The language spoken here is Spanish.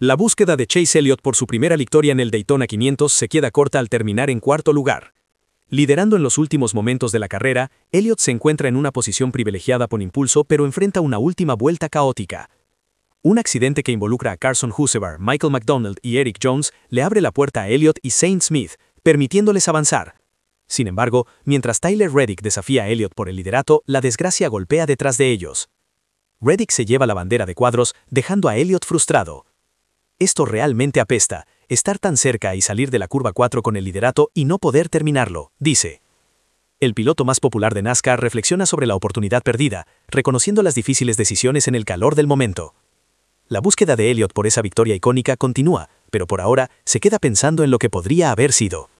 La búsqueda de Chase Elliott por su primera victoria en el Daytona 500 se queda corta al terminar en cuarto lugar. Liderando en los últimos momentos de la carrera, Elliott se encuentra en una posición privilegiada por impulso pero enfrenta una última vuelta caótica. Un accidente que involucra a Carson Hocevar, Michael McDonald y Eric Jones le abre la puerta a Elliott y Saint Smith, permitiéndoles avanzar. Sin embargo, mientras Tyler Reddick desafía a Elliott por el liderato, la desgracia golpea detrás de ellos. Reddick se lleva la bandera de cuadros, dejando a Elliott frustrado. Esto realmente apesta, estar tan cerca y salir de la curva 4 con el liderato y no poder terminarlo, dice. El piloto más popular de NASCAR reflexiona sobre la oportunidad perdida, reconociendo las difíciles decisiones en el calor del momento. La búsqueda de Elliott por esa victoria icónica continúa, pero por ahora se queda pensando en lo que podría haber sido.